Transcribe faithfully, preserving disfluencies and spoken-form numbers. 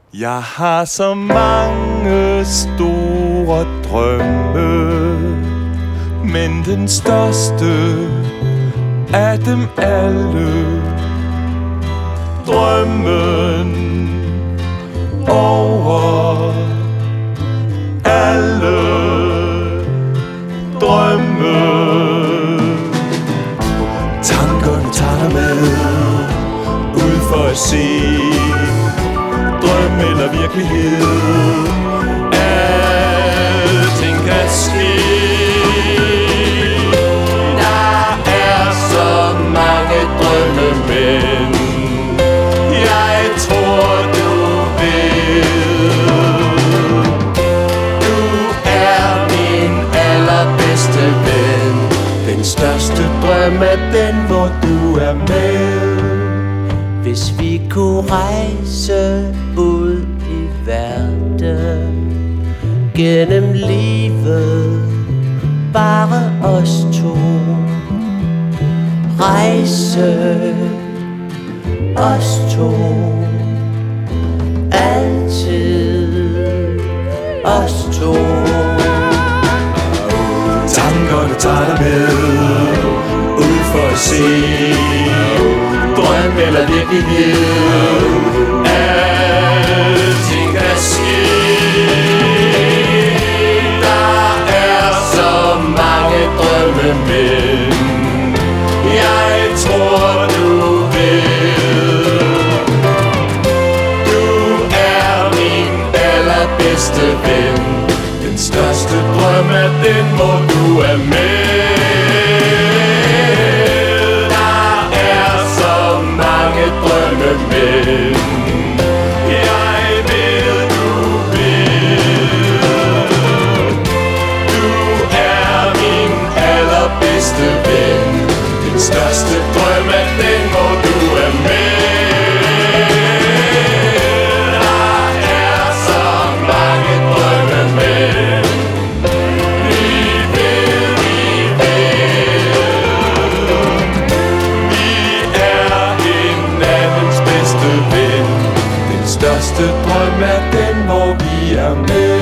Jeg har så mange store drømme, men den største af dem alle, drømmen over alle drømme. Tankerne tager dig med ud for at se drøm eller virkelighed. Alting kan ske. Der er så mange drømme, men jeg tror du ved. Du er min allerbedste ven. Den største drøm er den, hvor du er med. Hvis vi kunne rejse ud i verden gennem livet, bare os to. Rejse os to, altid os to. Tankerne tager dig med ud for at se drøm eller virkelighed. Alting kan ske. Der er så mange drømme, men jeg tror du ved. Du er min allerbedste ven. Den største drøm er den, hvor du er med. Men jeg ved du ved. Du er min allerbedste ven. Den største drøm er den, hvor du er med. Der er så mange drømme, men vi ved, vi ved. Vi er hinandens bedste ven. Den største drøm er den, hvor vi er med.